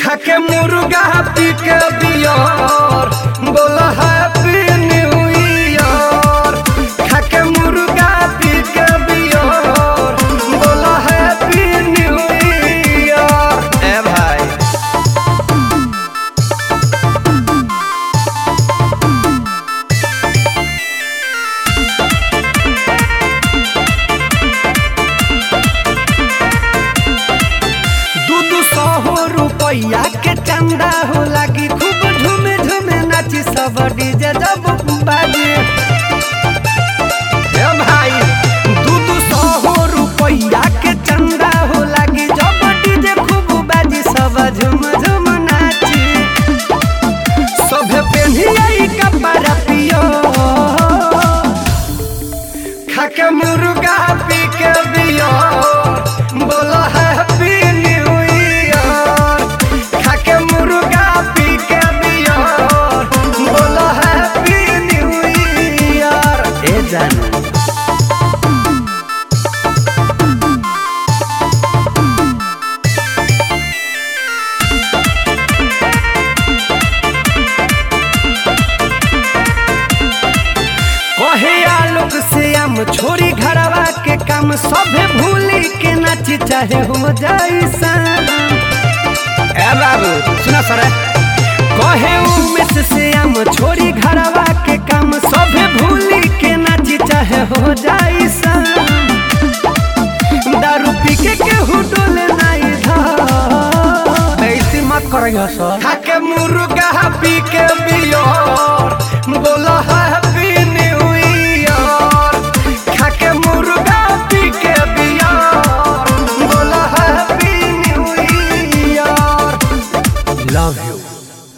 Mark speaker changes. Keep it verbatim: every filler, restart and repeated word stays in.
Speaker 1: खाके मुर्गा पी के बियर बोला हैप्पी न्यू ईयर। खाके मुर्गा पी के बियर बोला हैप्पी न्यू ईयर। ए भाई रुपया के चंदा हो लगी खूब झूमे झूमे नाची सब डीजे जब बाजे। भाई दू दू सौ रुपया के चंदा हो लगी जब डीजे खूब बाजी सब झूम झूम नाची। सब पेन्हिए कपड़ा पियो खाके मुर्गा पी के बियो बोलो हैप्पी न्यू ईयर। खाके मुर्गा पी के बियो बोलो हैप्पी न्यू ईयर। ए जानू लोग से हम छोरी घरवा के काम सभे भूली के नाची चाहे हो जाई शाम। ए बाबू सुना सर कहे उमेश से हम छोरी घरवा के काम सभे भूली के नाची चाहे हो जाई शाम। दारू पी के केहू डोले नहीं धर ऐसी मत करियो सर। खाके मुर्गा पी के बियो